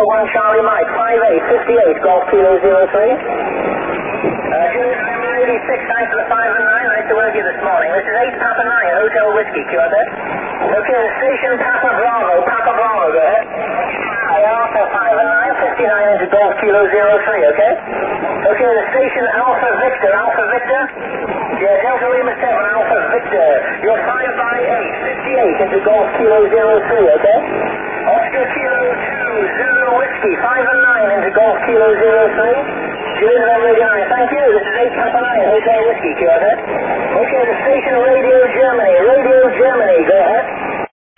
1 Charlie Mike, 5858, Golf Kilo 03. Juliet November 86, thanks for the 5 and 9, nice to work you this morning. This is 8 Papa 9, Hotel Whiskey, Kyoto. Okay, the station Papa Bravo, go ahead. Alpha 5 and 9, 59 into Golf Kilo 03, okay? Okay, the station Alpha Victor. Yeah, Delta Lima 7, Alpha Victor. You're 5 by 8, 58 into Golf Kilo 03, okay? Oscar Kilo 2, Zulu Whiskey, 5 and 9 into Golf Kilo 03. Juliet November 89, thank you. This is 8 Papa 9, Hotel Whiskey, Kyoto. Okay, the station